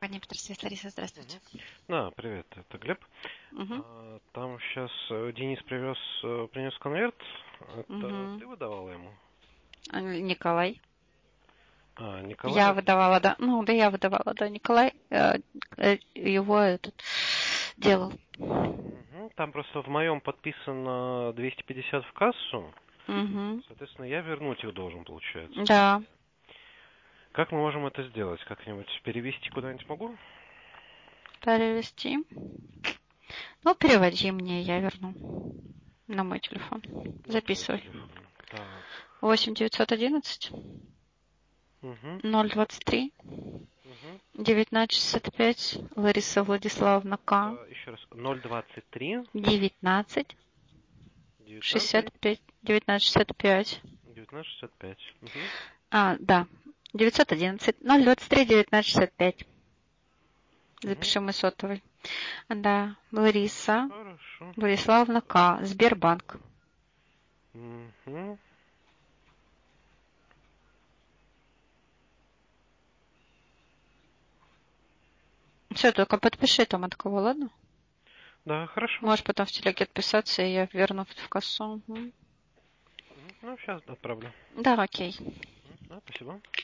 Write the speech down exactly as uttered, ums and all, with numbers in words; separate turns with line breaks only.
Компания Петр Свет, Лариса, здравствуйте.
Да, привет, это Глеб.
Угу.
А, Там сейчас Денис привез, э, принес конверт. Это
Угу.
ты выдавала ему?
Николай.
А, Николай?
Я
это-
выдавала, да. Ну, да, я выдавала, да. Николай э, э, его этот делал.
Мгм. Там просто в моем подписано двести пятьдесят в кассу.
Угу.
Соответственно, я вернуть их должен, получается.
Да.
Как мы можем это сделать? Как-нибудь перевести куда-нибудь могу?
Перевести. Ну, переводи мне, я верну. На мой телефон.
На твой
Записывай.
телефон. Так.
восемь девятьсот одиннадцать
Угу.
ноль двадцать три
Угу.
девятнадцать шестьдесят пять Лариса Владиславовна К.
Еще раз. ноль двадцать три
девятнадцать шестьдесят
девятнадцать
пять девятнадцать шестьдесят пять.
девятнадцать шестьдесят пять. Угу.
А, да. девятьсот одиннадцать ноль двадцать три девятнадцать шестьдесят пять. Запиши мой сотовый. Да. Лариса
Хорошо.
Владиславовна К. Сбербанк.
Угу.
Все, только подпиши там от кого, ладно?
Да, хорошо.
Можешь потом в телеге отписаться, и я верну в кассу. Угу.
Ну, сейчас отправлю.
Да, окей.
Да, спасибо.